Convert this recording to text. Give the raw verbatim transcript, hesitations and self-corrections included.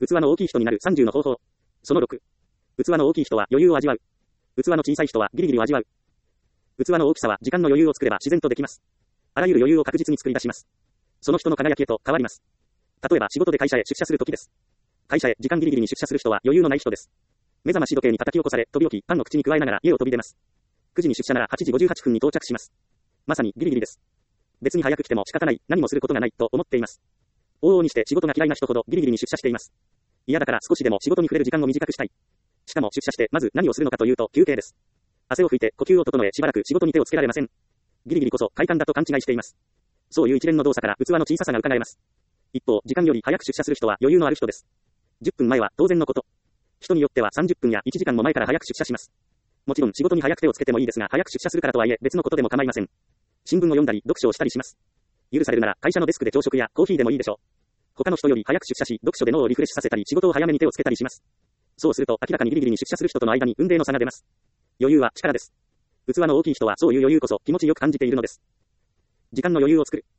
器の大きい人になるさんじゅうの方法。そのろく。器の大きい人は余裕を味わう。器の小さい人はギリギリを味わう。器の大きさは時間の余裕を作れば自然とできます。あらゆる余裕を確実に作り出します。その人の輝きへと変わります。例えば仕事で会社へ出社するときです。会社へ時間ギリギリに出社する人は余裕のない人です。目覚まし時計に叩き起こされ、飛び起き、パンの口に加えながら家を飛び出ます。くじに出社ならはちじごじゅうはっぷんに到着します。まさにギリギリです。別に早く来ても仕方ない、何もすることがないと思っています。往々にして仕事が嫌いな人ほどギリギリに出社しています。嫌だから少しでも仕事に触れる時間を短くしたい。しかも出社してまず何をするのかというと休憩です。汗を拭いて呼吸を整えしばらく仕事に手をつけられません。ギリギリこそ快感だと勘違いしています。そういう一連の動作から器の小ささが伺えます。一方、時間より早く出社する人は余裕のある人です。じゅっぷんまえは当然のこと。人によってはさんじゅっぷんやいちじかんも前から早く出社します。もちろん仕事に早く手をつけてもいいですが、早く出社するからとはいえ別のことでも構いません。新聞を読んだり読書をしたりします。許されるなら会社のデスクで朝食やコーヒーでもいいでしょう。他の人より早く出社し、読書で脳をリフレッシュさせたり仕事を早めに手をつけたりします。そうすると明らかにギリギリに出社する人との間に雲泥の差が出ます。余裕は力です。器の大きい人はそういう余裕こそ気持ちよく感じているのです。時間の余裕を作る。